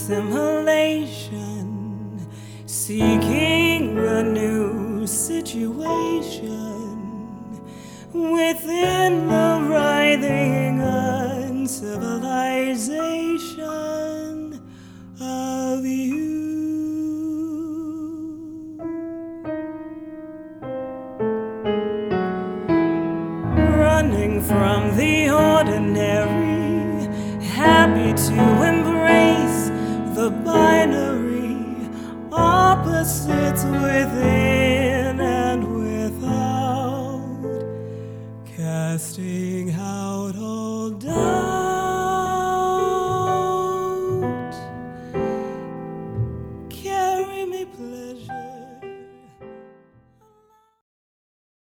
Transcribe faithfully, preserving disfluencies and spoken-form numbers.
assimilation, seeking a new situation within the writhing uncivilization of you. Running from the ordinary, happy to embrace the binary opposites within.